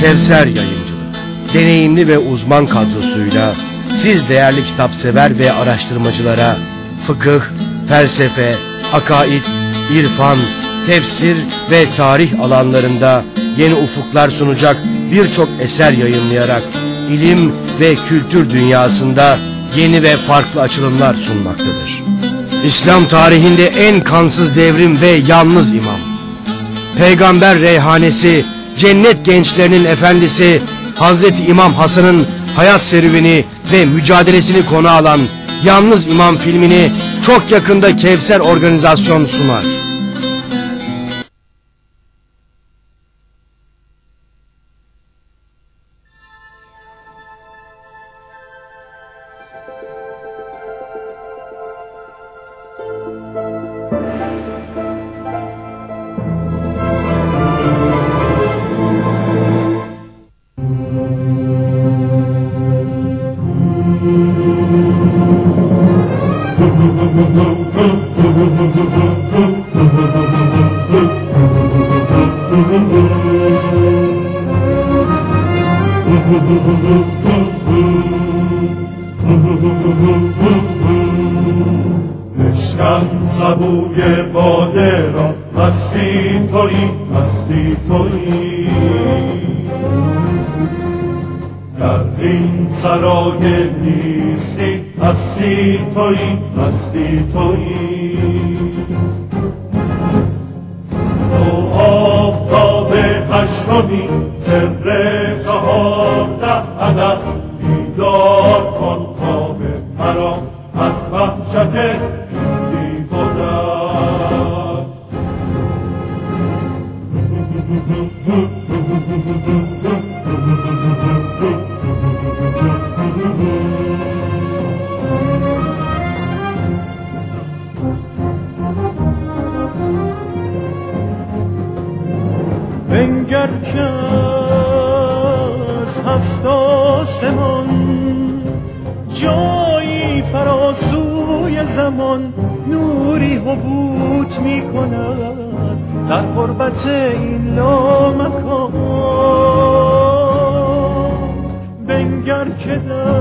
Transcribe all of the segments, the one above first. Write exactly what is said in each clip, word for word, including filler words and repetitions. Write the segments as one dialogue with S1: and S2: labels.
S1: Kevser Yayıncılık, deneyimli ve uzman kadrosuyla siz değerli kitapsever ve araştırmacılara fıkıh, felsefe, akaid, irfan, tefsir ve tarih alanlarında yeni ufuklar sunacak birçok eser yayınlayarak ilim ve kültür dünyasında yeni ve farklı açılımlar sunmaktadır. İslam tarihinde en kansız devrim ve yalnız imam, Peygamber reyhanesi, cennet gençlerinin efendisi Hazreti İmam Hasan'ın hayat serüveni ve mücadelesini konu alan Yalnız İmam filmini çok yakında Kevser Organizasyon sunar.
S2: بشکن سبوی باده را مستی تویی مستی تویی در این سرای نیستی هستی تویی هستی تویی تو آفتاب هشتمی سر چهارده عدد بیدار کن خواب مرا از وحشت بی گذر
S3: بنگر که از هفت آسمان جایی فراسوی زمان نوری حبوط می کند در غربت این لامکان. بنگر که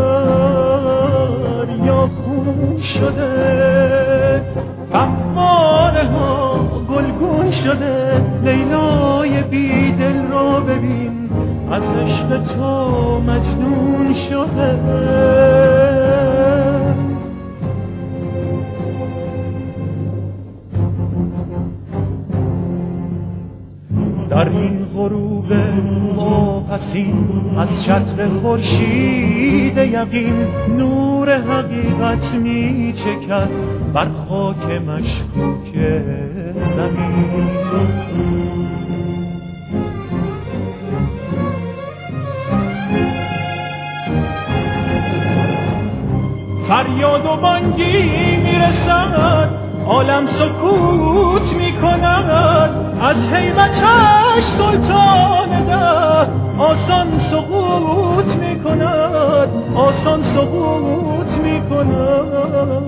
S3: دریا خون شده فواره ها گلگون شده لیلای بی دل را ببین از عشق تو مجنون شده. در این غروب واپسین از شطر خورشید یقین نور حقیقت می چکد بر خاک مشکوک زمین. فریاد و بانگی میرسد عالم سکوت میکند از هیبتش سلطان ده آسان سقوط میکند آسان سقوط میکند.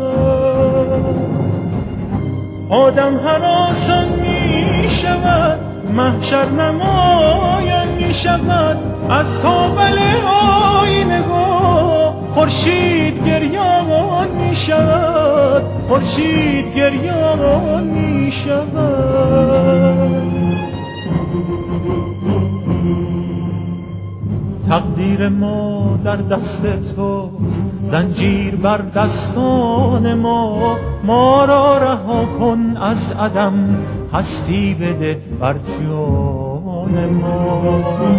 S3: آدم هراسان میشود محشر نمایان میشود از تاول آینه گاه خورشید گریان میشود خورشید گریان میشود. تقدیر ما در دست توست زنجیر بر دستان ما ما را رها کن از عدم هستی بده بر جان ما.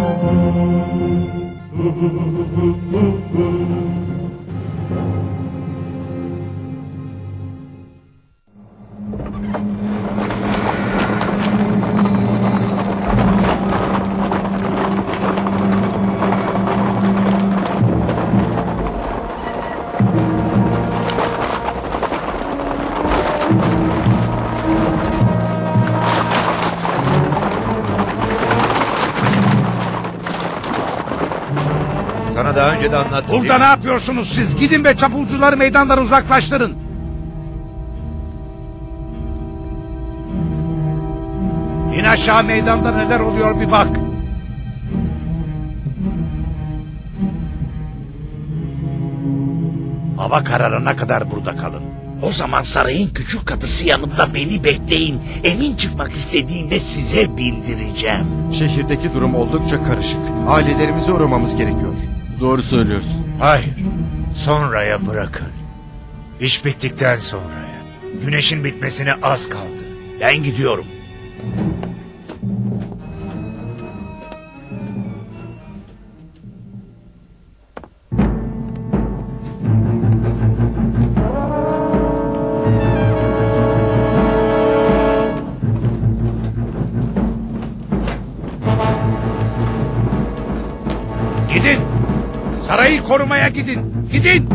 S4: Sana daha önce de anlattım.
S5: Burada ne yapıyorsunuz siz? Gidin ve çapulcuları meydandan uzaklaştırın. İn aşağı, meydanda neler oluyor bir bak. Hava kararına kadar burada kalın.
S6: O zaman sarayın küçük kadısı yanımda beni bekleyin. Emin çıkmak istediğimde size bildireceğim.
S7: Şehirdeki durum oldukça karışık. Ailelerimizi uğramamız gerekiyor. Doğru söylüyorsun.
S4: Hayır. Sonraya bırakın. İş bittikten sonraya. Güneşin bitmesine az kaldı.
S6: Ben gidiyorum.
S5: Gidin. Sarayı korumaya gidin. Gidin.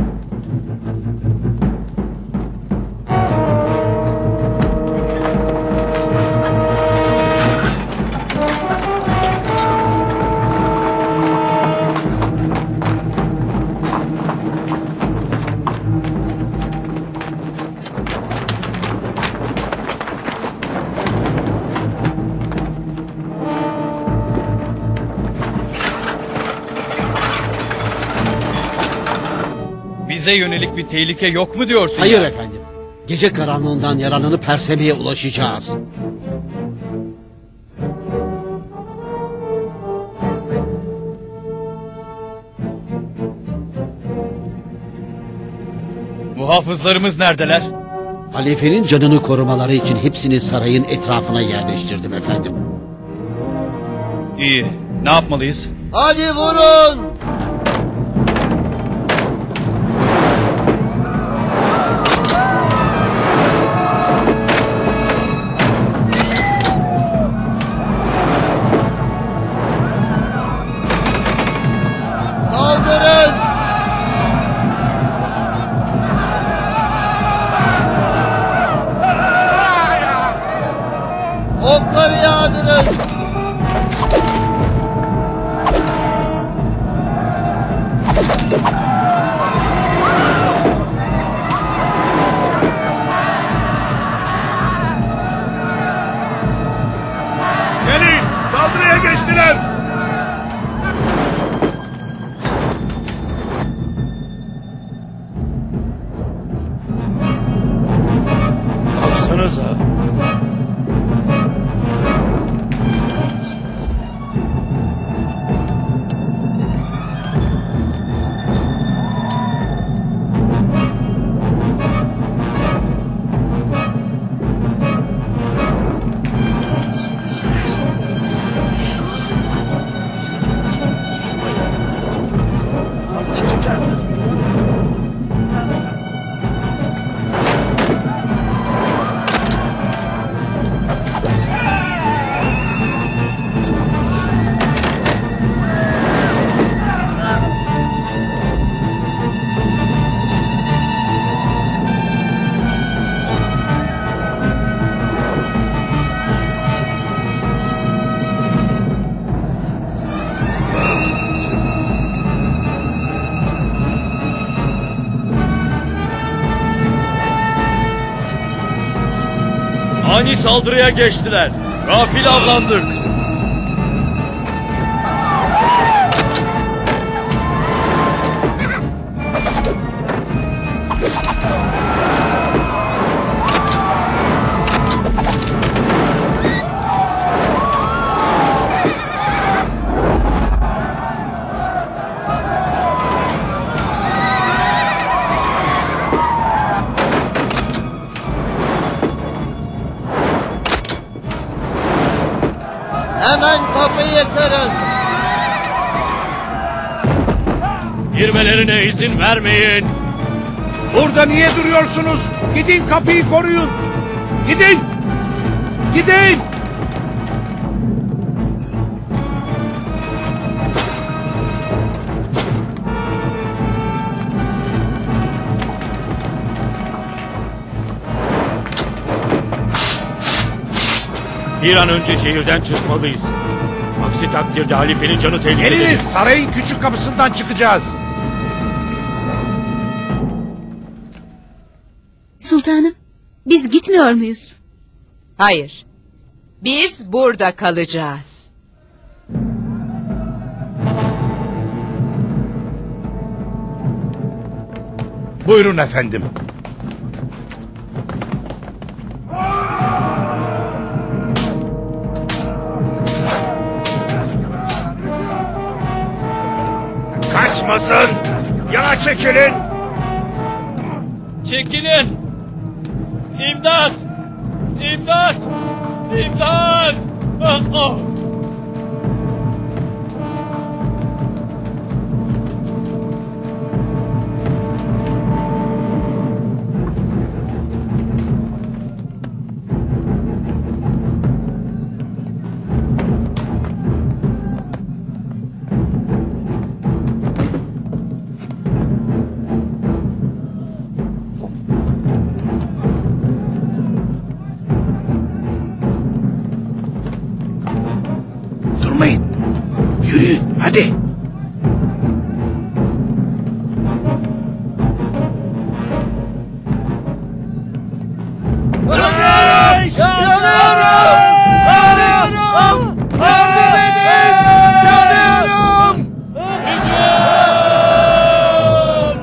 S8: Bize yönelik bir tehlike yok mu diyorsun?
S9: Hayır
S8: ya?
S9: efendim. Gece karanlığından yaralanıp Perseme'ye ulaşacağız.
S8: Muhafızlarımız neredeler?
S9: Halifenin canını korumaları için hepsini sarayın etrafına yerleştirdim efendim.
S8: İyi. Ne yapmalıyız?
S9: Hadi vurun! Saldırın! Okları yağdırın!
S5: Gelin. Saldırıya geçtiler.
S4: Baksanıza.
S8: Ani saldırıya geçtiler. Gafil avlandık.
S9: Hemen kapıyı kırın!
S8: Girmelerine izin vermeyin.
S5: Burada niye duruyorsunuz? Gidin kapıyı koruyun. Gidin. Gidin.
S4: Bir an önce şehirden çıkmalıyız. Aksi takdirde halifenin canı tehlikede.
S5: Geliniz, sarayın küçük kapısından çıkacağız.
S10: Sultanım, biz gitmiyor muyuz?
S11: Hayır. Biz burada kalacağız.
S5: Buyurun efendim.
S4: Kaçmasın! Yana çekilin!
S8: Çekilin! İmdat! İmdat! İmdat! Ah, ah.
S6: Durmayın. Yürüyün hadi.
S8: Yanıyorum! Yanıyorum! Yardım edin! Yanıyorum! Hücum!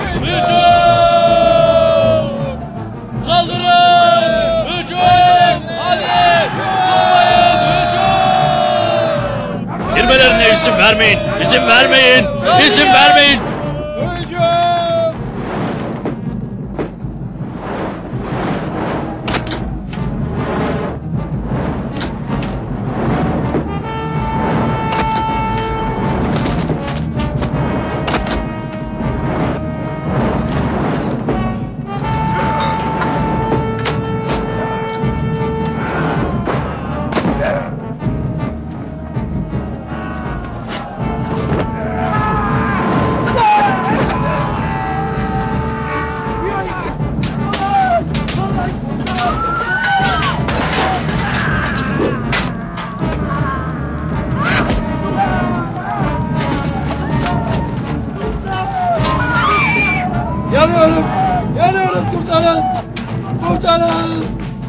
S8: Hücum! Saldırın! Hücum! Hadi! Durmayın! Hücum! Girmelerine izin vermeyin! İzin vermeyin! İzin vermeyin!
S12: Yanıyorum! Yanıyorum! Kurtarın! Kurtarın!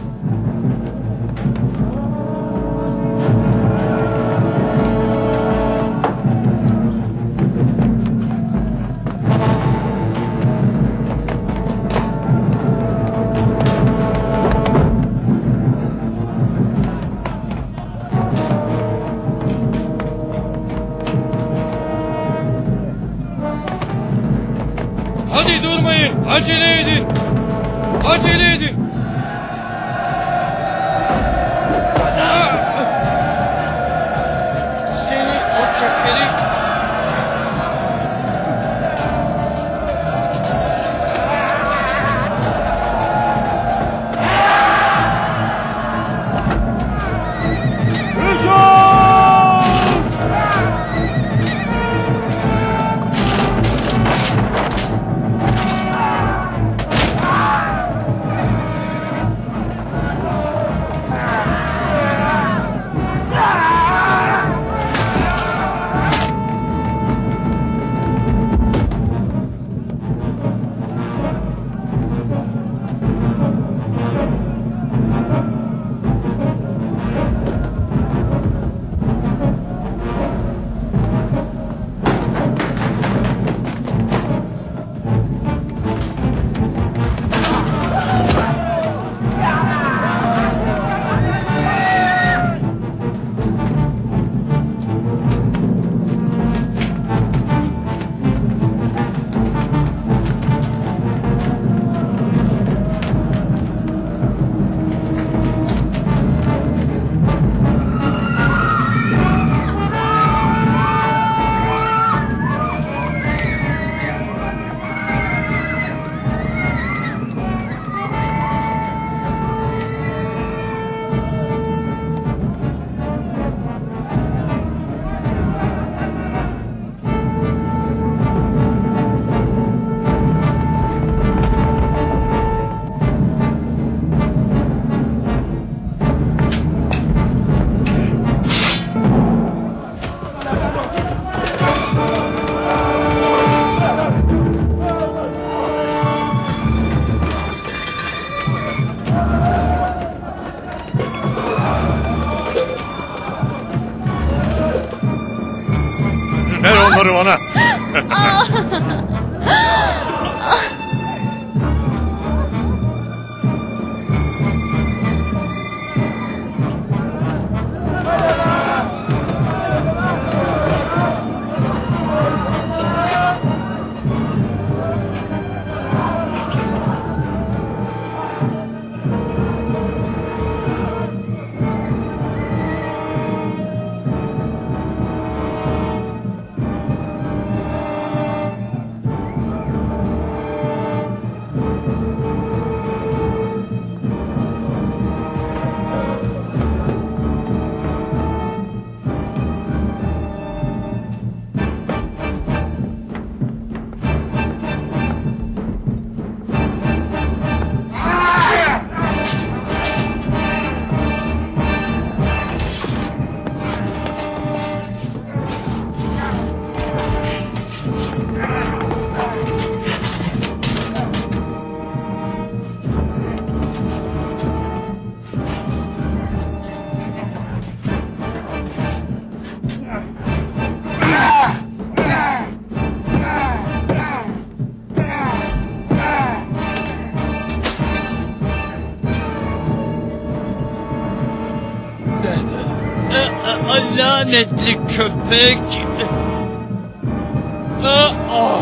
S8: Hadi durmayın! Acele edin! Acele edin! Seni alçakları!
S4: Ver onları bana.
S8: Lanetli köpek. Ah!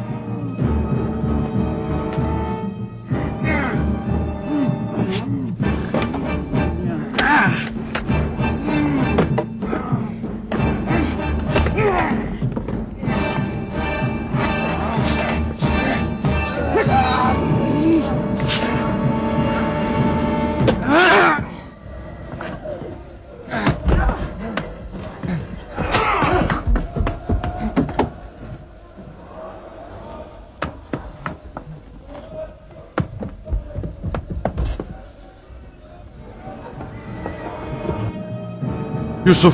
S7: Yusuf!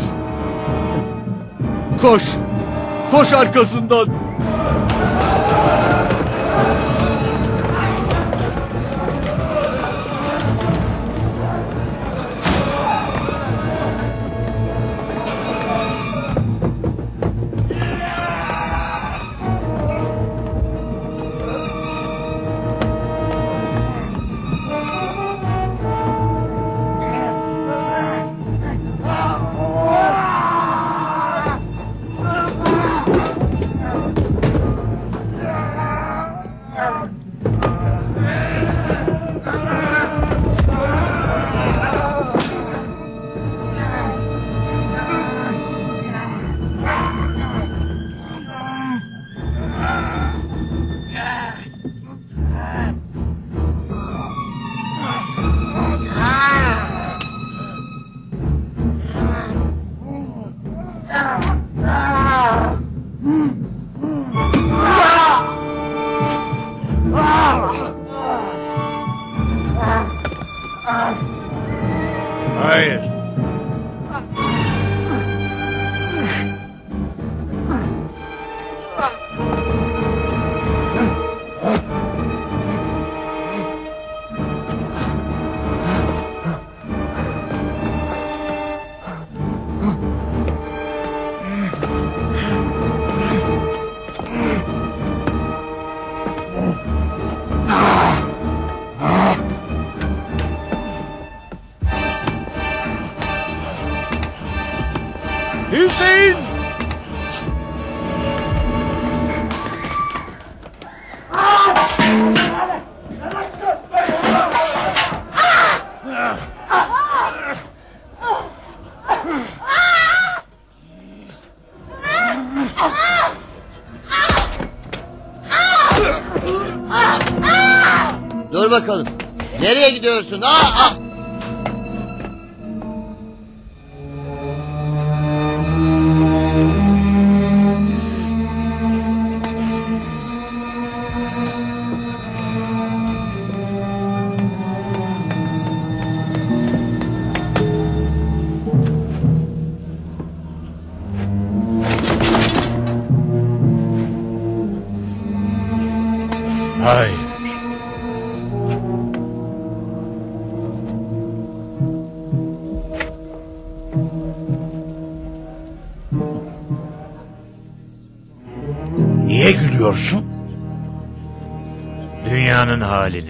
S7: Koş! Koş arkasından!
S4: Hayır.
S8: Hüseyin!
S12: Dur bakalım. Nereye gidiyorsun? Aa, aa.
S4: Hayır.
S6: Niye gülüyorsun?
S4: Dünyanın haline.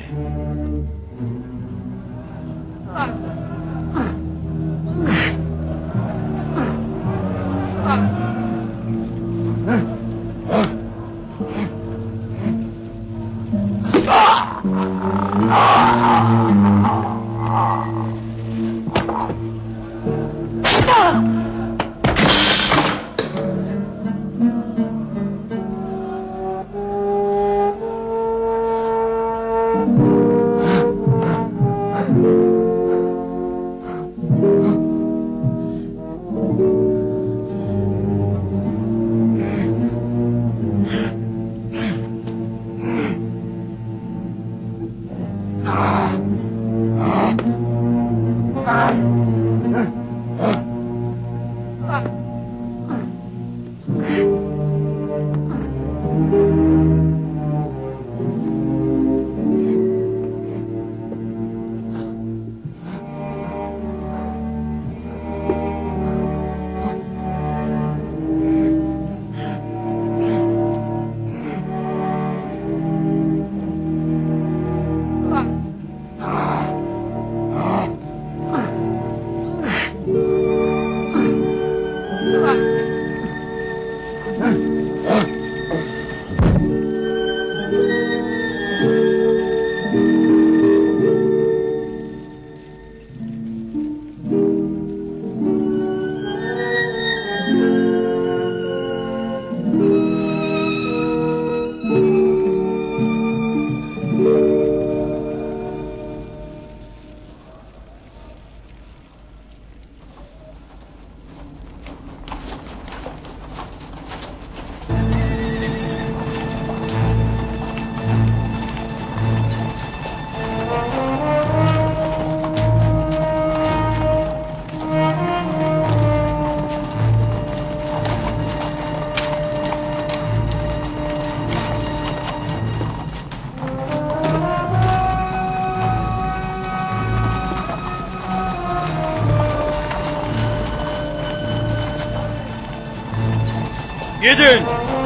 S8: Gidin!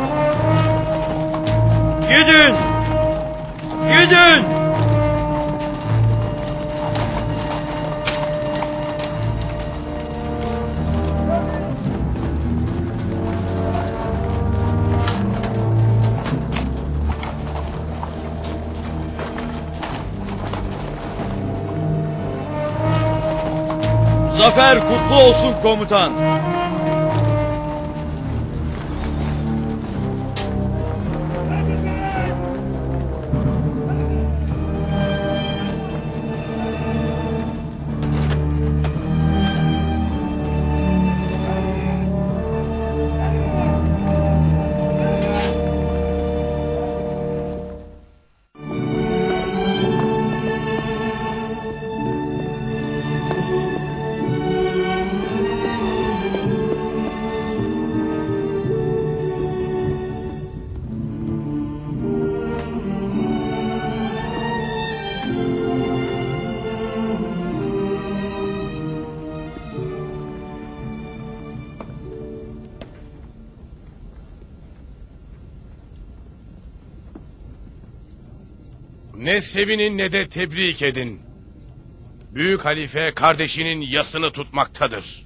S8: Gidin! Gidin! Zafer kutlu olsun komutan.
S13: Ne sevinin ne de tebrik edin. Büyük halife kardeşinin yasını tutmaktadır.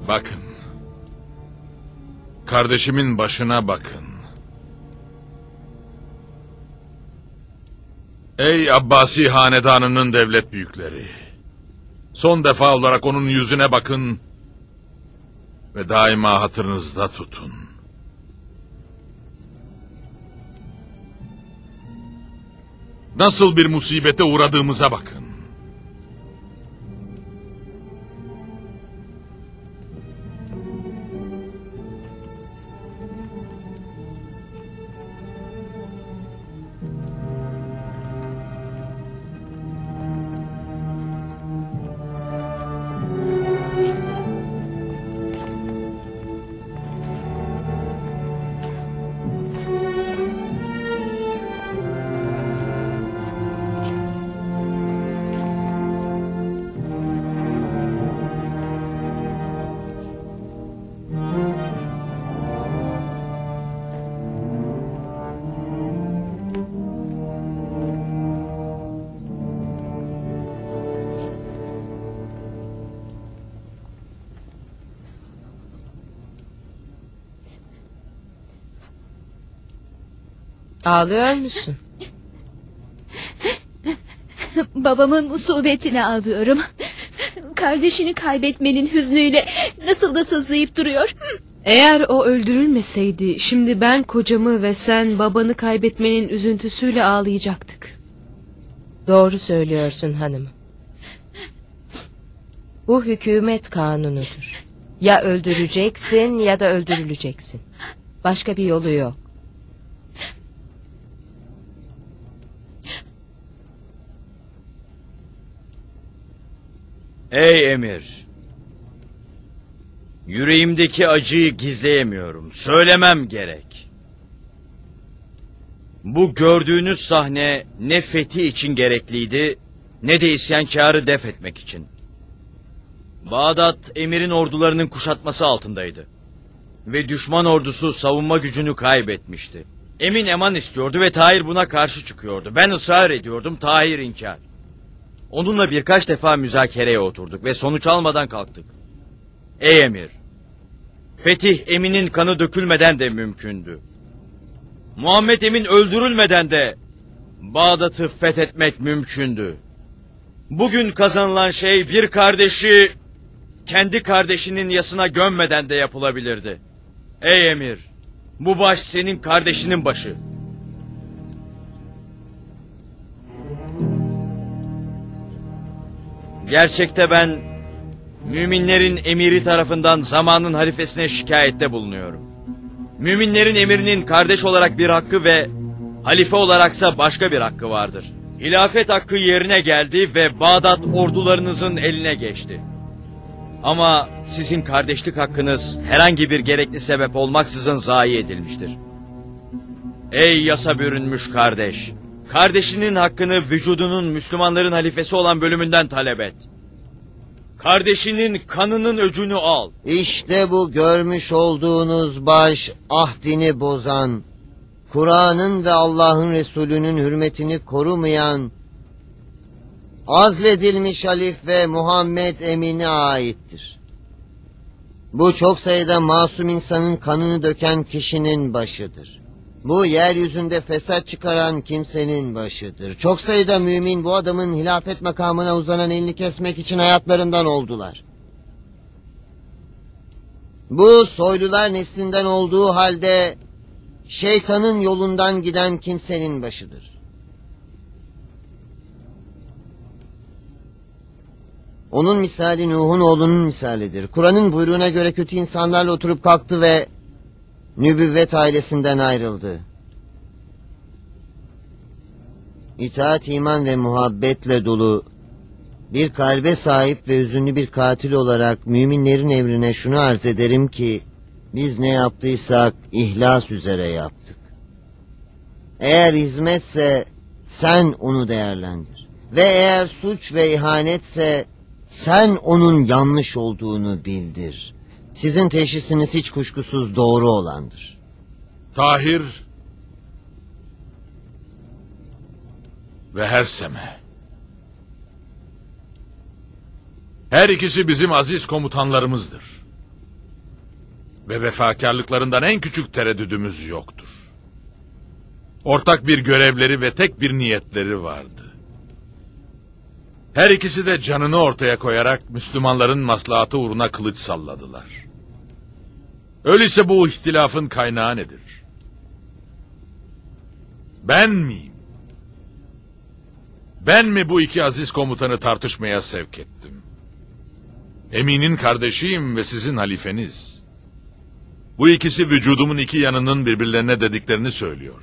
S14: Bakın. Kardeşimin başına bakın. Ey Abbasi hanedanının devlet büyükleri. Son defa olarak onun yüzüne bakın ve daima hatırınızda tutun. Nasıl bir musibete uğradığımıza bakın.
S11: Ağlıyor musun?
S10: Babamın musibetini ağlıyorum. Kardeşini kaybetmenin hüznüyle nasıl da sızlayıp duruyor.
S15: Eğer o öldürülmeseydi şimdi ben kocamı ve sen babanı kaybetmenin üzüntüsüyle ağlayacaktık.
S11: Doğru söylüyorsun hanım. Bu hükümet kanunudur. Ya öldüreceksin ya da öldürüleceksin. Başka bir yolu yok.
S8: Ey emir! Yüreğimdeki acıyı gizleyemiyorum. Söylemem gerek. Bu gördüğünüz sahne ne fethi için gerekliydi, ne de isyankarı def etmek için. Bağdat emirin ordularının kuşatması altındaydı. Ve düşman ordusu savunma gücünü kaybetmişti. Emin eman istiyordu ve Tahir buna karşı çıkıyordu. Ben ısrar ediyordum, Tahir inkar. Onunla birkaç defa müzakereye oturduk ve sonuç almadan kalktık. Ey emir! Fetih Emin'in kanı dökülmeden de mümkündü. Muhammed Emin öldürülmeden de Bağdat'ı fethetmek mümkündü. Bugün kazanılan şey bir kardeşi kendi kardeşinin yasına gömmeden de yapılabilirdi. Ey emir! Bu baş senin kardeşinin başı. Gerçekte ben müminlerin emiri tarafından zamanın halifesine şikayette bulunuyorum. Müminlerin emirinin kardeş olarak bir hakkı ve halife olaraksa başka bir hakkı vardır. Hilafet hakkı yerine geldi ve Bağdat ordularınızın eline geçti. Ama sizin kardeşlik hakkınız herhangi bir gerekli sebep olmaksızın zayi edilmiştir. Ey yasa bürünmüş kardeş! Kardeşinin hakkını vücudunun Müslümanların halifesi olan bölümünden talep et. Kardeşinin kanının öcünü al.
S12: İşte bu görmüş olduğunuz baş ahdini bozan, Kur'an'ın ve Allah'ın Resulü'nün hürmetini korumayan, azledilmiş halif ve Muhammed Emin'e aittir. Bu çok sayıda masum insanın kanını döken kişinin başıdır. Bu yeryüzünde fesat çıkaran kimsenin başıdır. Çok sayıda mümin bu adamın hilafet makamına uzanan elini kesmek için hayatlarından oldular. Bu soylular neslinden olduğu halde şeytanın yolundan giden kimsenin başıdır. Onun misali Nuh'un oğlunun misalidir. Kur'an'ın buyruğuna göre kötü insanlarla oturup kalktı ve nübüvvet ailesinden ayrıldı. İtaat, iman ve muhabbetle dolu bir kalbe sahip ve hüzünlü bir katil olarak müminlerin emrine şunu arz ederim ki, biz ne yaptıysak ihlas üzere yaptık. Eğer hizmetse sen onu değerlendir. Ve eğer suç ve ihanetse sen onun yanlış olduğunu bildir. Sizin teşhisiniz hiç kuşkusuz doğru olandır.
S14: Tahir ve Herseme. Her ikisi bizim aziz komutanlarımızdır. Ve vefakarlıklarından en küçük tereddüdümüz yoktur. Ortak bir görevleri ve tek bir niyetleri vardı. Her ikisi de canını ortaya koyarak Müslümanların maslahatı uğruna kılıç salladılar. Öyleyse bu ihtilafın kaynağı nedir? Ben miyim? Ben mi bu iki aziz komutanı tartışmaya sevk ettim? Emin'in kardeşiyim ve sizin halifeniz. Bu ikisi vücudumun iki yanının birbirlerine dediklerini söylüyor.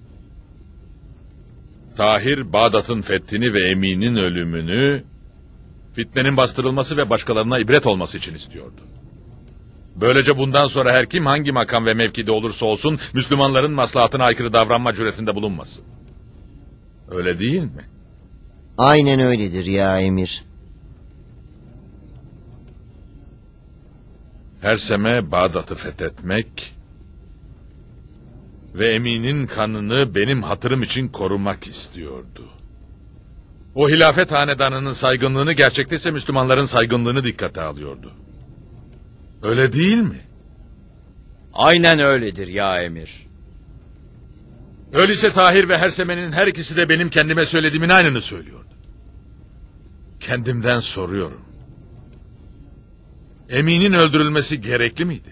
S14: Tahir, Bağdat'ın fethini ve Emin'in ölümünü, fitnenin bastırılması ve başkalarına ibret olması için istiyordu. Böylece bundan sonra her kim hangi makam ve mevkide olursa olsun, Müslümanların maslahatına aykırı davranma cüretinde bulunmasın. Öyle değil mi?
S12: Aynen öyledir ya emir.
S14: Herseme Bağdat'ı fethetmek ve Emin'in kanını benim hatırım için korumak istiyordu. O hilafet hanedanının saygınlığını, gerçekte ise Müslümanların saygınlığını dikkate alıyordu. Öyle değil mi?
S8: Aynen öyledir ya emir.
S14: Öyleyse Tahir ve Herseme'nin her ikisi de benim kendime söylediğimin aynını söylüyordu. Kendimden soruyorum. Emin'in öldürülmesi gerekli miydi?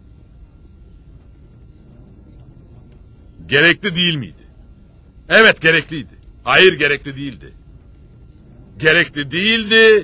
S14: Gerekli değil miydi? Evet, gerekliydi. Hayır, gerekli değildi. Gerekli değildi.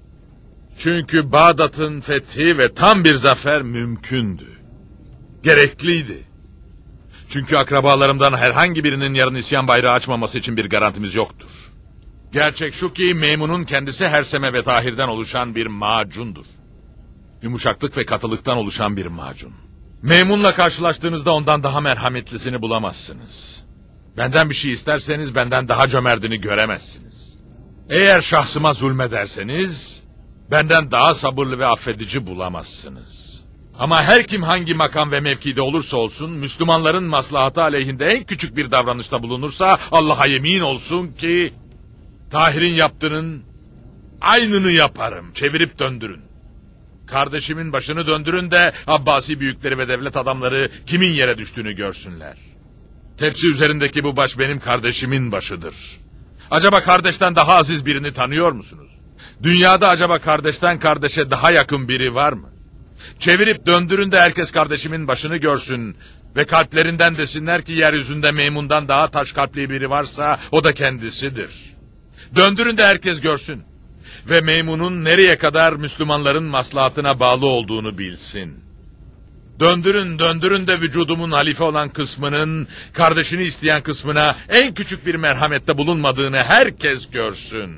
S14: Çünkü Bağdat'ın fethi ve tam bir zafer mümkündü. Gerekliydi. Çünkü akrabalarımdan herhangi birinin yarın isyan bayrağı açmaması için bir garantimiz yoktur. Gerçek şu ki Meymun'un kendisi Herseme ve Tahir'den oluşan bir macundur. Yumuşaklık ve katılıktan oluşan bir macun. Meymun'la karşılaştığınızda ondan daha merhametlisini bulamazsınız. Benden bir şey isterseniz benden daha cömertini göremezsiniz. Eğer şahsıma zulmederseniz benden daha sabırlı ve affedici bulamazsınız. Ama her kim hangi makam ve mevkide olursa olsun Müslümanların maslahatı aleyhinde en küçük bir davranışta bulunursa Allah'a yemin olsun ki Tahir'in yaptığının aynını yaparım. Çevirip döndürün. Kardeşimin başını döndürün de Abbasi büyükleri ve devlet adamları kimin yere düştüğünü görsünler. Tepsi üzerindeki bu baş benim kardeşimin başıdır. Acaba kardeşten daha aziz birini tanıyor musunuz? Dünyada acaba kardeşten kardeşe daha yakın biri var mı? Çevirip döndürün de herkes kardeşimin başını görsün ve kalplerinden desinler ki yeryüzünde Meymun'dan daha taş kalpli biri varsa o da kendisidir. Döndürün de herkes görsün ve Meymun'un nereye kadar Müslümanların maslahatına bağlı olduğunu bilsin. Döndürün, döndürün de vücudumun halife olan kısmının, kardeşini isteyen kısmına en küçük bir merhamette bulunmadığını herkes görsün.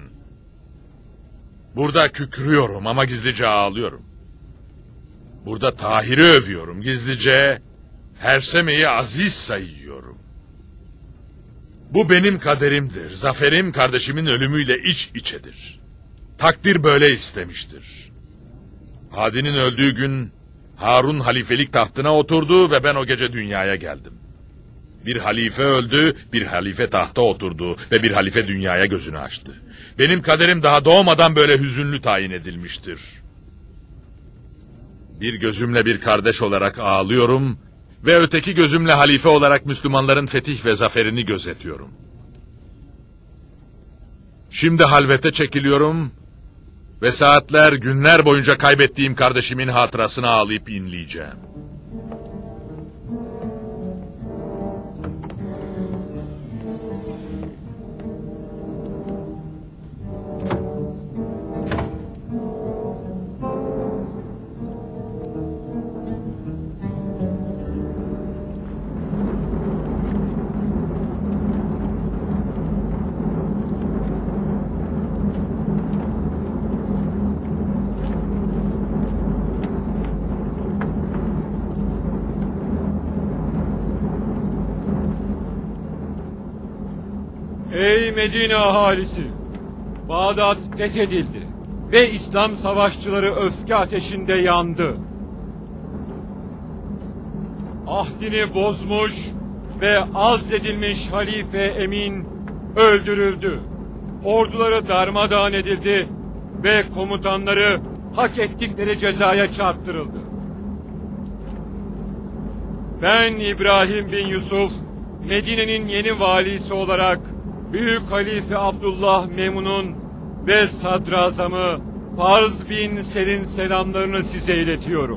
S14: Burada kükrüyorum ama gizlice ağlıyorum. Burada Tahir'i övüyorum, gizlice Herseme'yi aziz sayıyorum. Bu benim kaderimdir, zaferim kardeşimin ölümüyle iç içedir. Takdir böyle istemiştir. Hadi'nin öldüğü gün Harun halifelik tahtına oturdu ve ben o gece dünyaya geldim. Bir halife öldü, bir halife tahta oturdu ve bir halife dünyaya gözünü açtı. Benim kaderim daha doğmadan böyle hüzünlü tayin edilmiştir. Bir gözümle bir kardeş olarak ağlıyorum ve öteki gözümle halife olarak Müslümanların fetih ve zaferini gözetiyorum. Şimdi halvete çekiliyorum ve saatler, günler boyunca kaybettiğim kardeşimin hatırasına ağlayıp inleyeceğim.
S16: Ey Medine ahalisi! Bağdat fethedildi ve İslam savaşçıları öfke ateşinde yandı. Ahdini bozmuş ve azledilmiş Halife Emin öldürüldü. Orduları darmadağın edildi ve komutanları hak ettikleri cezaya çarptırıldı. Ben İbrahim bin Yusuf, Medine'nin yeni valisi olarak Büyük Halife Abdullah Memun'un ve Sadrazamı Farz bin Sel'in selamlarını size iletiyorum.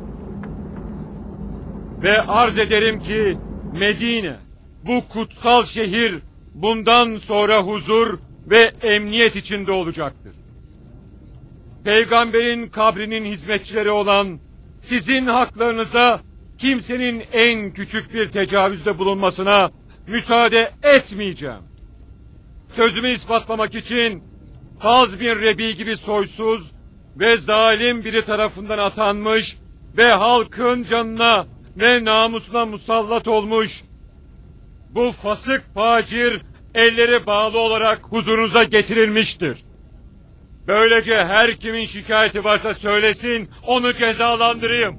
S16: Ve arz ederim ki Medine, bu kutsal şehir bundan sonra huzur ve emniyet içinde olacaktır. Peygamberin kabrinin hizmetçileri olan sizin haklarınıza kimsenin en küçük bir tecavüzde bulunmasına müsaade etmeyeceğim. Sözümü ispatlamak için Faz bin Rebi gibi soysuz ve zalim biri tarafından atanmış ve halkın canına ve namusuna musallat olmuş bu fasık facir elleri bağlı olarak huzurunuza getirilmiştir. Böylece her kimin şikayeti varsa söylesin, onu cezalandırayım.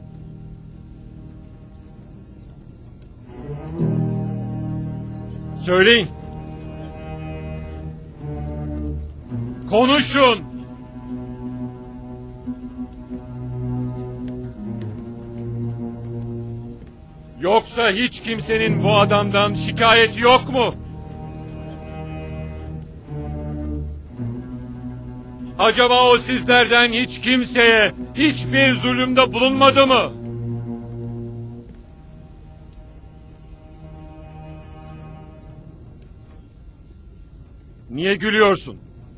S16: Söyleyin. Konuşun. Yoksa hiç kimsenin bu adamdan şikayeti yok mu? Acaba o sizlerden hiç kimseye hiçbir zulümde bulunmadı mı? Niye gülüyorsun?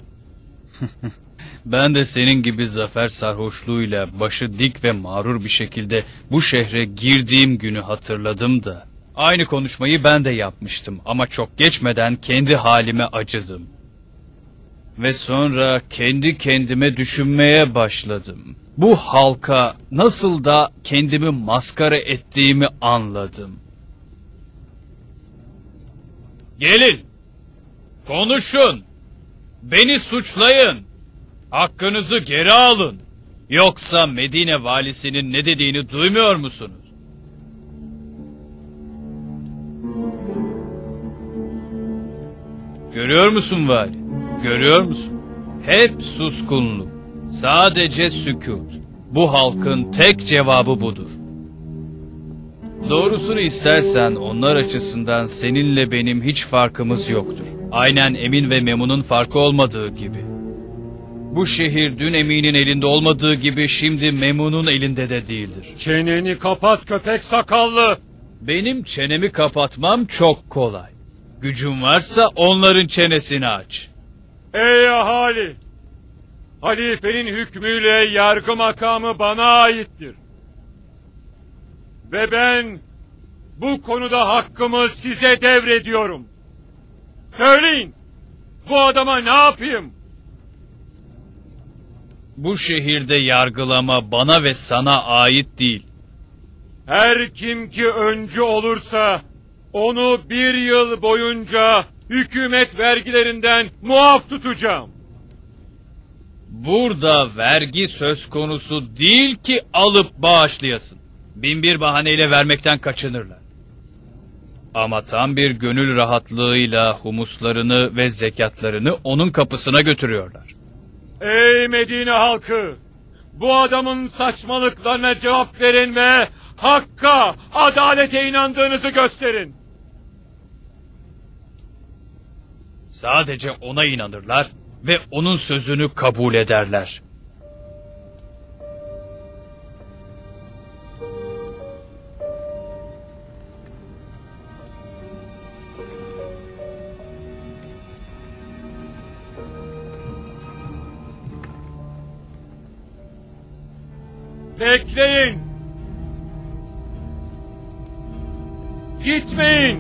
S17: Ben de senin gibi zafer sarhoşluğuyla başı dik ve mağrur bir şekilde bu şehre girdiğim günü hatırladım da. Aynı konuşmayı ben de yapmıştım ama çok geçmeden kendi halime acıdım. Ve sonra kendi kendime düşünmeye başladım. Bu halka nasıl da kendimi maskara ettiğimi anladım. Gelin, konuşun, beni suçlayın, hakkınızı geri alın. Yoksa Medine valisinin ne dediğini duymuyor musunuz? Görüyor musun vali? Görüyor musun? Hep suskunluk, sadece sükût. Bu halkın tek cevabı budur. Doğrusunu istersen onlar açısından seninle benim hiç farkımız yoktur. Aynen Emin ve Memun'un farkı olmadığı gibi. Bu şehir dün Emin'in elinde olmadığı gibi şimdi Memun'un elinde de değildir.
S16: Çeneni kapat köpek sakallı.
S17: Benim çenemi kapatmam çok kolay. Gücün varsa onların çenesini aç.
S16: Ey ahali! Halifenin hükmüyle yargı makamı bana aittir. Ve ben bu konuda hakkımı size devrediyorum. Söyleyin, bu adama ne yapayım?
S17: Bu şehirde yargılama bana ve sana ait değil.
S16: Her kim ki öncü olursa onu bir yıl boyunca hükümet vergilerinden muaf tutacağım.
S17: Burada vergi söz konusu değil ki alıp bağışlayasın. Bin bir bahaneyle vermekten kaçınırlar. Ama tam bir gönül rahatlığıyla humuslarını ve zekatlarını onun kapısına götürüyorlar.
S16: Ey Medine halkı! Bu adamın saçmalıklarına cevap verin ve hakka, adalete inandığınızı gösterin.
S17: Sadece ona inanırlar ve onun sözünü kabul ederler.
S16: Bekleyin! Gitmeyin!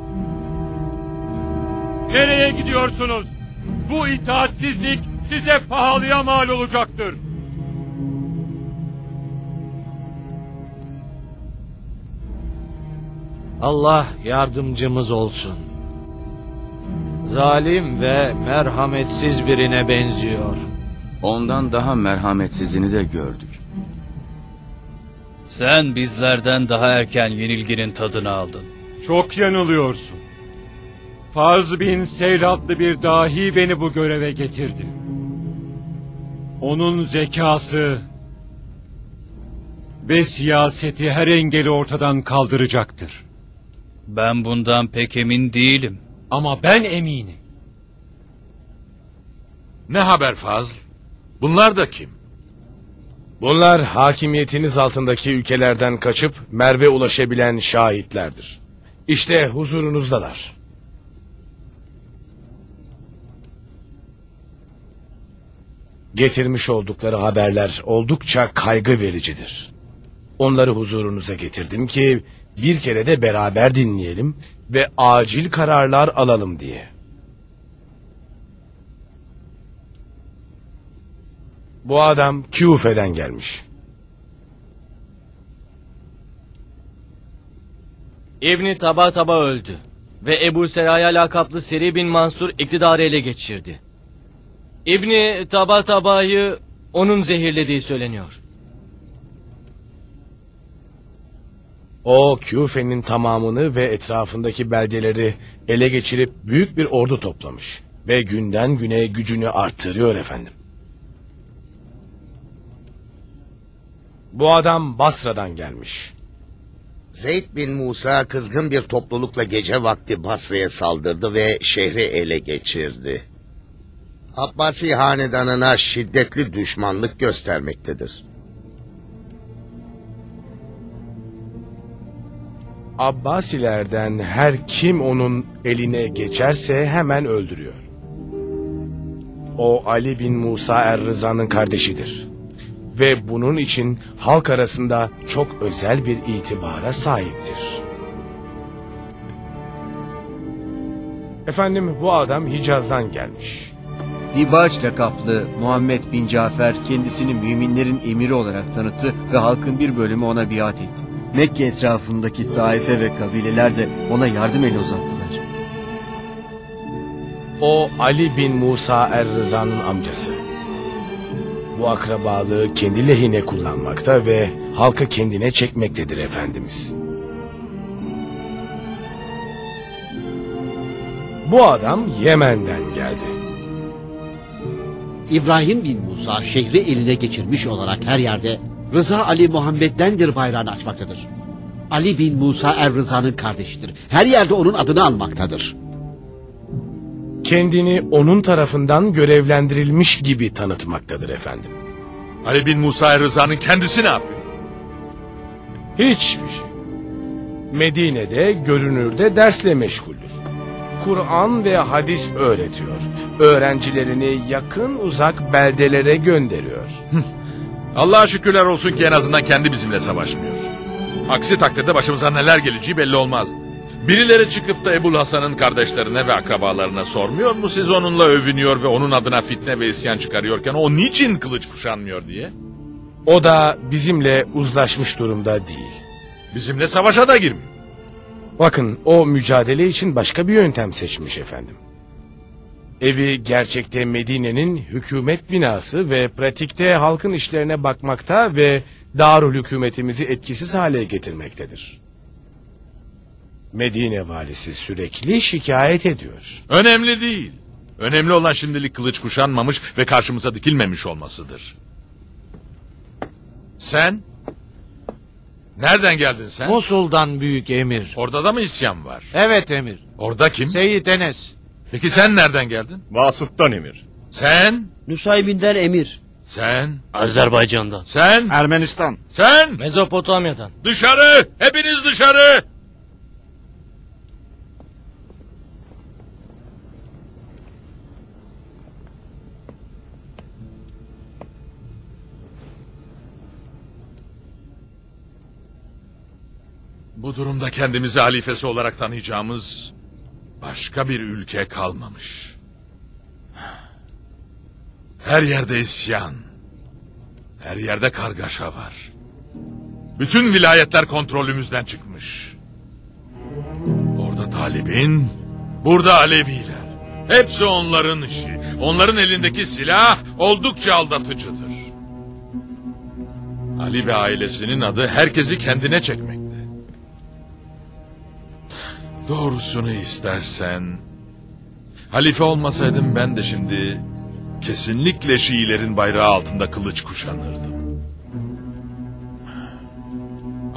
S16: Nereye gidiyorsunuz? Bu itaatsizlik size pahalıya mal olacaktır.
S18: Allah yardımcımız olsun. Zalim ve merhametsiz birine benziyor.
S19: Ondan daha merhametsizini de gördük.
S17: Sen bizlerden daha erken yenilginin tadını aldın.
S16: Çok yanılıyorsun. Farz bin Seyl adlı bir dahi beni bu göreve getirdi. Onun zekası ve siyaseti her engeli ortadan kaldıracaktır.
S17: Ben bundan pek emin değilim.
S16: Ama ben eminim.
S14: Ne haber Fazıl? Bunlar da kim?
S20: Bunlar hakimiyetiniz altındaki ülkelerden kaçıp Merv'e ulaşabilen şahitlerdir. İşte huzurunuzdalar. Getirmiş oldukları haberler oldukça kaygı vericidir. Onları huzurunuza getirdim ki bir kere de beraber dinleyelim ve acil kararlar alalım diye. Bu adam Küfe'den gelmiş.
S21: İbni Taba Taba öldü ve Ebu Seraya lakaplı Seri bin Mansur iktidarı ele geçirdi. İbni Taba Taba'yı onun zehirlediği söyleniyor.
S20: O Küfe'nin tamamını ve etrafındaki beldeleri ele geçirip büyük bir ordu toplamış ve günden güne gücünü arttırıyor efendim. Bu adam Basra'dan gelmiş.
S6: Zeyd bin Musa kızgın bir toplulukla gece vakti Basra'ya saldırdı ve şehri ele geçirdi. Abbasi hanedanına şiddetli düşmanlık göstermektedir.
S20: Abbasilerden her kim onun eline geçerse hemen öldürüyor. O Ali bin Musa Er-Rıza'nın kardeşidir. Ve bunun için halk arasında çok özel bir itibara sahiptir. Efendim bu adam Hicaz'dan gelmiş.
S7: Dibaç lakaplı Muhammed bin Cafer kendisini müminlerin emiri olarak tanıttı ve halkın bir bölümü ona biat etti. Mekke etrafındaki taife ve kabileler de ona yardım eli uzattılar.
S20: O Ali bin Musa Er-Rıza'nın amcası. Bu akrabalığı kendi lehine kullanmakta ve halkı kendine çekmektedir Efendimiz. Bu adam Yemen'den geldi.
S9: İbrahim bin Musa şehri eline geçirmiş olarak her yerde Rıza Ali Muhammed'dendir bayrağını açmaktadır. Ali bin Musa Er-Rıza'nın kardeşidir. Her yerde onun adını almaktadır.
S20: Kendini onun tarafından görevlendirilmiş gibi tanıtmaktadır efendim.
S14: Ali bin Musa Er-Rıza'nın kendisi ne yapıyor?
S20: Hiçbir şey. Medine'de görünürde dersle meşguldür. Kur'an ve hadis öğretiyor. Öğrencilerini yakın uzak beldelere gönderiyor.
S14: Allah'a şükürler olsun ki en azından kendi bizimle savaşmıyor. Aksi takdirde başımıza neler geleceği belli olmazdı. Birileri çıkıp da Ebu Hasan'ın kardeşlerine ve akrabalarına sormuyor mu siz onunla övünüyor ve onun adına fitne ve isyan çıkarıyorken o niçin kılıç kuşanmıyor diye?
S20: O da bizimle uzlaşmış durumda değil.
S14: Bizimle savaşa da girmiyor.
S20: Bakın o mücadele için başka bir yöntem seçmiş efendim. Evi gerçekte Medine'nin hükümet binası ve pratikte halkın işlerine bakmakta ve darül hükümetimizi etkisiz hale getirmektedir. Medine valisi sürekli şikayet ediyor.
S14: Önemli değil. Önemli olan şimdilik kılıç kuşanmamış ve karşımıza dikilmemiş olmasıdır. Sen? Nereden geldin sen?
S18: Mosul'dan büyük emir.
S14: Orada da mı isyan var?
S18: Evet emir.
S14: Orada kim?
S18: Seyyid Enes.
S14: Peki sen nereden geldin?
S22: Vasıf'tan emir.
S14: Sen?
S22: Nusaybin'den emir.
S14: Sen?
S21: Azerbaycan'dan.
S14: Sen?
S22: Ermenistan.
S14: Sen?
S21: Mezopotamya'dan.
S14: Dışarı! Hepiniz dışarı! Bu durumda kendimizi halifesi olarak tanıyacağımız başka bir ülke kalmamış. Her yerde isyan, her yerde kargaşa var. Bütün vilayetler kontrolümüzden çıkmış. Orada Talib'in, burada Aleviler. Hepsi onların işi. Onların elindeki silah oldukça aldatıcıdır. Ali ve ailesinin adı herkesi kendine çekmekte. Doğrusunu istersen, halife olmasaydım ben de şimdi kesinlikle Şiilerin bayrağı altında kılıç kuşanırdım.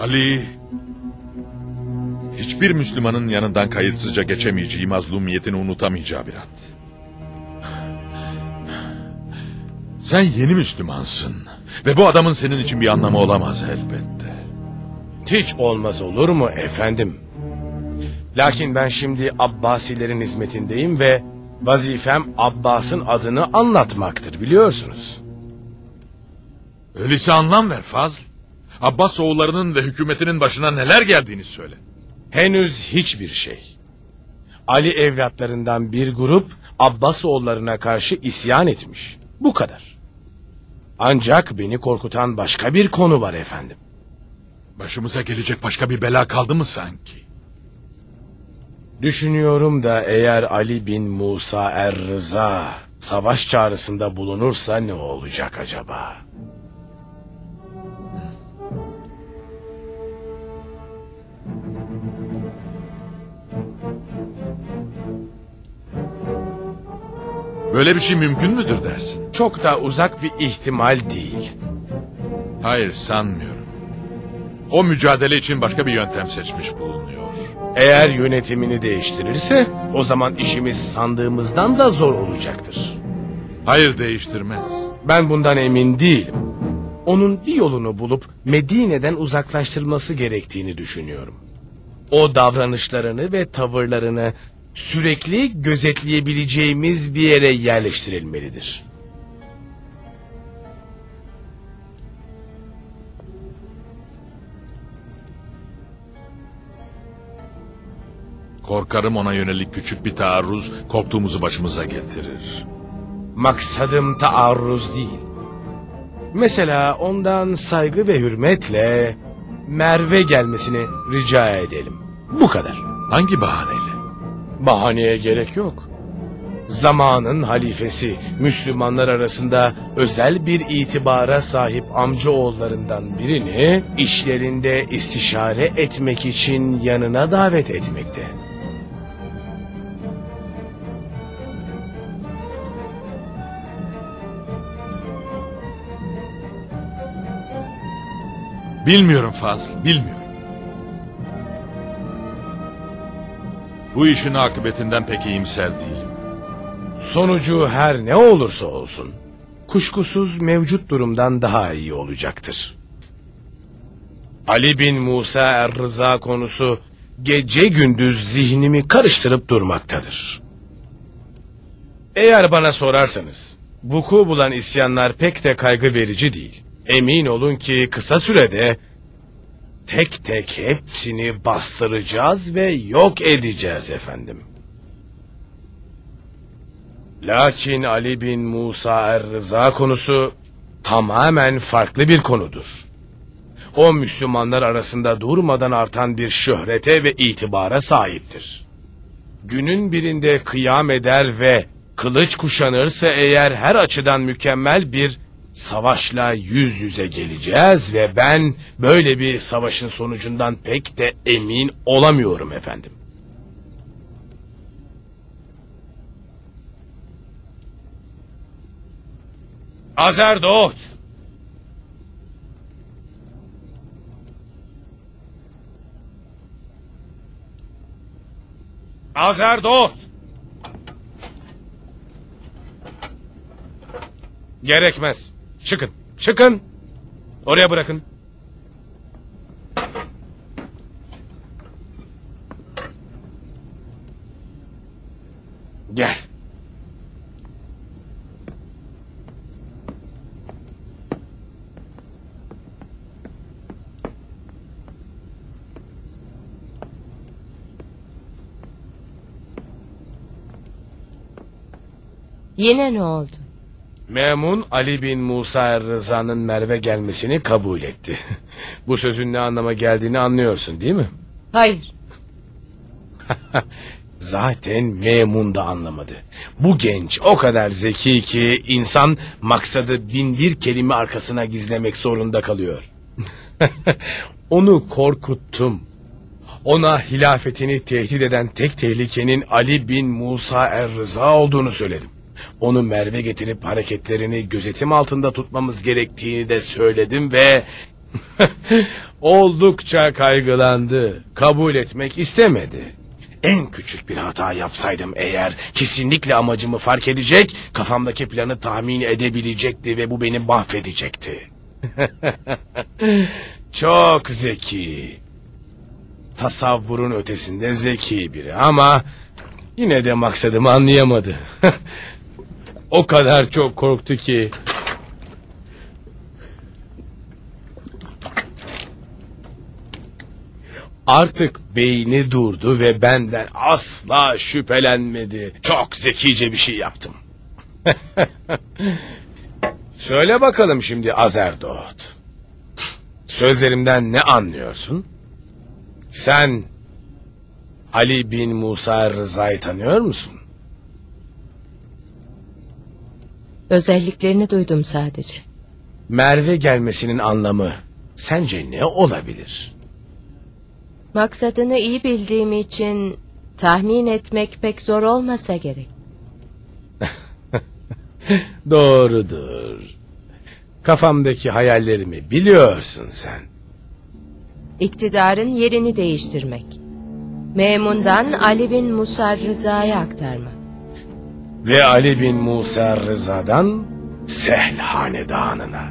S14: Ali, hiçbir Müslümanın yanından kayıtsızca geçemeyeceği mazlumiyetini unutamayacağı bir at. Sen yeni Müslümansın ve bu adamın senin için bir anlamı olamaz elbette.
S20: Hiç olmaz olur mu efendim? Lakin ben şimdi Abbasilerin hizmetindeyim ve vazifem Abbas'ın adını anlatmaktır, biliyorsunuz.
S14: Öyleyse anlam ver Fazl. Abbas oğullarının ve hükümetinin başına neler geldiğini söyle.
S20: Henüz hiçbir şey. Ali evlatlarından bir grup Abbas oğullarına karşı isyan etmiş. Bu kadar. Ancak beni korkutan başka bir konu var efendim.
S14: Başımıza gelecek başka bir bela kaldı mı sanki?
S20: Düşünüyorum da eğer Ali bin Musa Er-Rıza savaş çağrısında bulunursa ne olacak acaba?
S14: Böyle bir şey mümkün müdür dersin?
S20: Çok da uzak bir ihtimal değil.
S14: Hayır, sanmıyorum. O mücadele için başka bir yöntem seçmiş bulunuyor.
S20: Eğer yönetimini değiştirirse o zaman işimiz sandığımızdan da zor olacaktır.
S14: Hayır, değiştirmez.
S20: Ben bundan emin değilim. Onun bir yolunu bulup Medine'den uzaklaştırılması gerektiğini düşünüyorum. O davranışlarını ve tavırlarını sürekli gözetleyebileceğimiz bir yere yerleştirilmelidir.
S14: Korkarım ona yönelik küçük bir taarruz korktuğumuzu başımıza getirir.
S20: Maksadım taarruz değil. Mesela ondan saygı ve hürmetle Merve gelmesini rica edelim. Bu kadar.
S14: Hangi bahaneyle?
S20: Bahaneye gerek yok. Zamanın halifesi, Müslümanlar arasında özel bir itibara sahip amcaoğullarından birini işlerinde istişare etmek için yanına davet etmekte.
S14: Bilmiyorum Fazl, bilmiyorum. Bu işin akıbetinden pek iyimser değilim.
S20: Sonucu her ne olursa olsun, kuşkusuz mevcut durumdan daha iyi olacaktır. Ali bin Musa Er-Rıza konusu gece gündüz zihnimi karıştırıp durmaktadır. Eğer bana sorarsanız, vuku bulan isyanlar pek de kaygı verici değil. Emin olun ki kısa sürede tek tek hepsini bastıracağız ve yok edeceğiz efendim. Lakin Ali bin Musa Er-Rıza konusu tamamen farklı bir konudur. O Müslümanlar arasında durmadan artan bir şöhrete ve itibara sahiptir. Günün birinde kıyam eder ve kılıç kuşanırsa eğer her açıdan mükemmel bir savaşla yüz yüze geleceğiz ve ben böyle bir savaşın sonucundan pek de emin olamıyorum efendim. Azerdoğut! Azerdoğut! Gerekmez. Çıkın, çıkın. Oraya bırakın. Gel.
S11: Yine ne oldu?
S20: Memun Ali bin Musa Er-Rıza'nın Merve gelmesini kabul etti. Bu sözün ne anlama geldiğini anlıyorsun değil mi?
S11: Hayır.
S20: Zaten Memun da anlamadı. Bu genç o kadar zeki ki insan maksadı bin bir kelime arkasına gizlemek zorunda kalıyor. Onu korkuttum. Ona hilafetini tehdit eden tek tehlikenin Ali bin Musa Er-Rıza olduğunu söyledim. Onu Merve getirip hareketlerini gözetim altında tutmamız gerektiğini de söyledim ve Oldukça kaygılandı. Kabul etmek istemedi. En küçük bir hata yapsaydım eğer kesinlikle amacımı fark edecek, kafamdaki planı tahmin edebilecekti ve bu beni mahvedecekti. Çok zeki. Tasavvurun ötesinde zeki biri ama yine de maksadımı anlayamadı. O kadar çok korktu ki. Artık beyni durdu ve benden asla şüphelenmedi. Çok zekice bir şey yaptım. Söyle bakalım şimdi Azerdoğut. Sözlerimden ne anlıyorsun? Sen Ali bin Musa Rıza'yı tanıyor musun?
S11: Özelliklerini duydum sadece.
S20: Merve gelmesinin anlamı sence ne olabilir?
S11: Maksadını iyi bildiğim için tahmin etmek pek zor olmasa gerek.
S20: Doğrudur. Kafamdaki hayallerimi biliyorsun sen.
S11: İktidarın yerini değiştirmek. Memun'dan Ali bin Musa Rıza'ya aktarma.
S20: Ve Ali bin Musa Rıza'dan Sehl Hanedanı'na.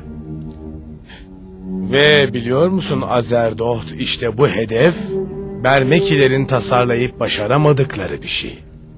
S20: Ve biliyor musun Azerdoğut, işte bu hedef Bermekilerin tasarlayıp başaramadıkları bir şey.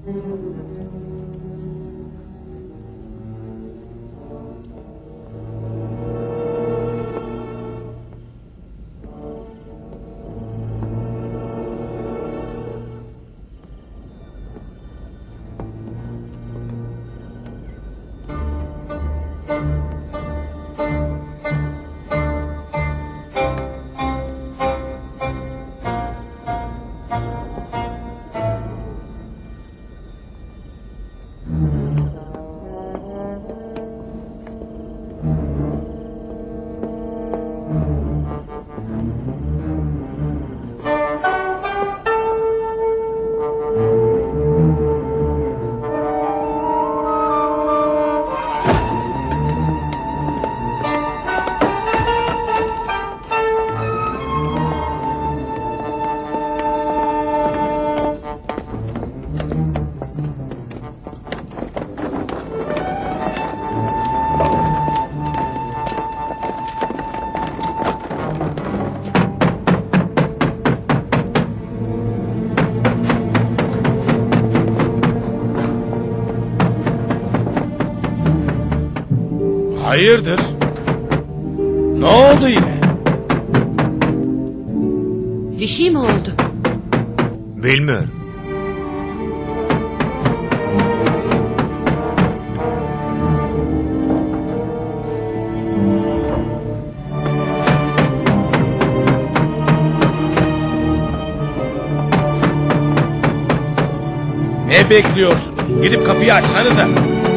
S20: Hayırdır? Ne oldu yine?
S15: Bir şey mi oldu?
S4: Bilmiyorum.
S20: Ne bekliyorsunuz? Gidip kapıyı açsanıza.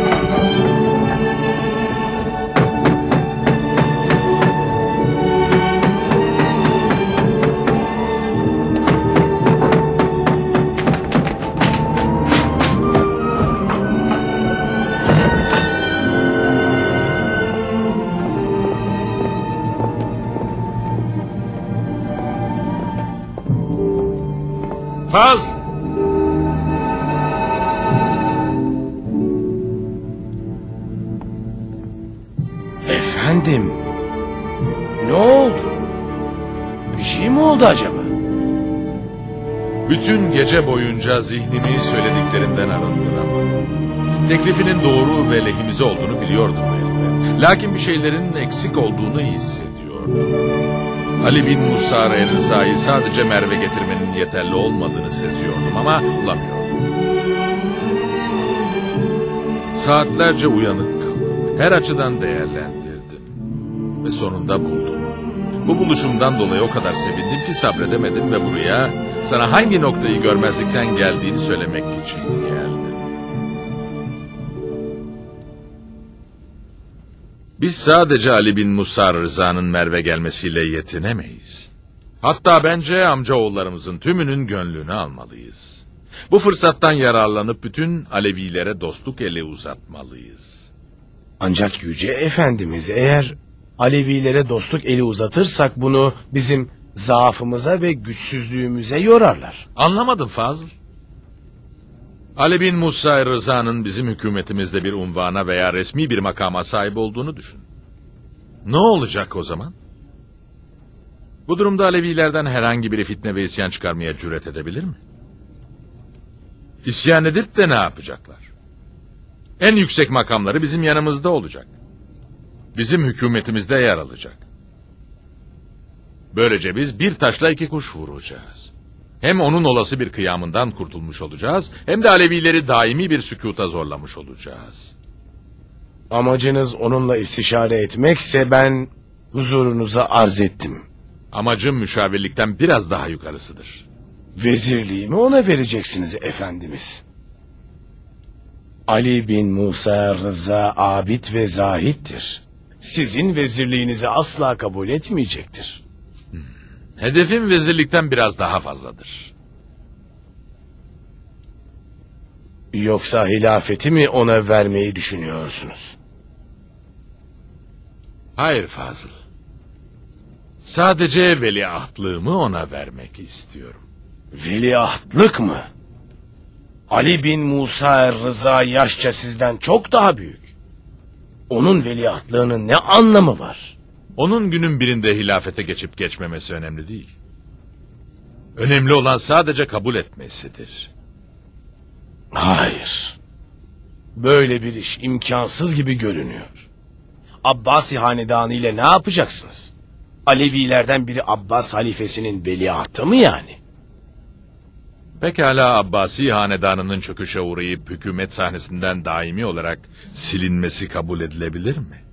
S14: Fazl!
S20: Efendim? Ne oldu? Bir şey mi oldu acaba?
S14: Bütün gece boyunca zihnimi söylediklerinden arındıramadım. Teklifinin doğru ve lehimize olduğunu biliyordum elbet. Lakin bir şeylerin eksik olduğunu hissediyordum. Ali bin Musa Rıza'yı sadece Merve getirmenin yeterli olmadığını seziyordum ama bulamıyordum. Saatlerce uyanık kaldım. Her açıdan değerlendirdim. Ve sonunda buldum. Bu buluşumdan dolayı o kadar sevindim ki sabredemedim ve buraya sana hangi noktayı görmezlikten geldiğini söylemek için geldim. Biz sadece Ali bin Musa Rıza'nın Merve gelmesiyle yetinemeyiz. Hatta bence amcaoğullarımızın tümünün gönlünü almalıyız. Bu fırsattan yararlanıp bütün Alevilere dostluk eli uzatmalıyız.
S20: Ancak Yüce Efendimiz eğer Alevilere dostluk eli uzatırsak bunu bizim zaafımıza ve güçsüzlüğümüze yorarlar.
S14: Anlamadım Fazıl. Ali bin Musa Rıza'nın bizim hükümetimizde bir unvana veya resmi bir makama sahip olduğunu düşün. Ne olacak o zaman? Bu durumda Alevilerden herhangi biri fitne ve isyan çıkarmaya cüret edebilir mi? İsyan edip de ne yapacaklar? En yüksek makamları bizim yanımızda olacak. Bizim hükümetimizde yer alacak. Böylece biz bir taşla iki kuş vuracağız. Hem onun olası bir kıyamından kurtulmuş olacağız, hem de Alevileri daimi bir sükuta zorlamış olacağız.
S20: Amacınız onunla istişare etmekse ben huzurunuza arz ettim.
S14: Amacım müşavirlikten biraz daha yukarısıdır.
S20: Vezirliğimi ona vereceksiniz efendimiz. Ali bin Musa Rıza abid ve zahittir. Sizin vezirliğinizi asla kabul etmeyecektir.
S14: Hmm. Hedefim vezirlikten biraz daha fazladır.
S20: Yoksa hilafeti mi ona vermeyi düşünüyorsunuz?
S14: Hayır Fazıl. Sadece veliahtlığımı ona vermek istiyorum.
S20: Veliahtlık mı? Ali bin Musa Rıza yaşça sizden çok daha büyük. Onun veliahtlığının ne anlamı var?
S14: Onun günün birinde hilafete geçip geçmemesi önemli değil. Önemli olan sadece kabul etmesidir.
S20: Hayır. Böyle bir iş imkansız gibi görünüyor. Abbasi hanedanı ile ne yapacaksınız? Alevilerden biri Abbas halifesinin veliahtı mı yani?
S14: Pekala Abbasi hanedanının çöküşe uğrayıp hükümet sahnesinden daimi olarak silinmesi kabul edilebilir mi?